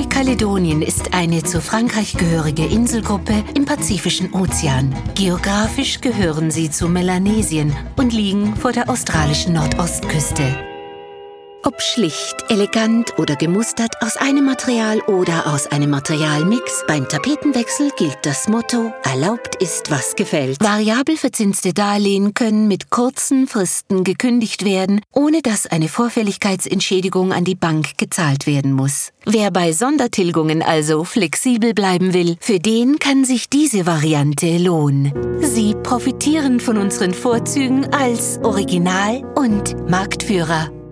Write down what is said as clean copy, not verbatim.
Neukaledonien ist eine zu Frankreich gehörige Inselgruppe im Pazifischen Ozean. Geografisch gehören sie zu Melanesien und liegen vor der australischen Nordostküste. Ob schlicht, elegant oder gemustert, aus einem Material oder aus einem Materialmix, beim Tapetenwechsel gilt das Motto: Erlaubt ist, was gefällt. Variabel verzinste Darlehen können mit kurzen Fristen gekündigt werden, ohne dass eine Vorfälligkeitsentschädigung an die Bank gezahlt werden muss. Wer bei Sondertilgungen also flexibel bleiben will, für den kann sich diese Variante lohnen. Sie profitieren von unseren Vorzügen als Original und Marktführer.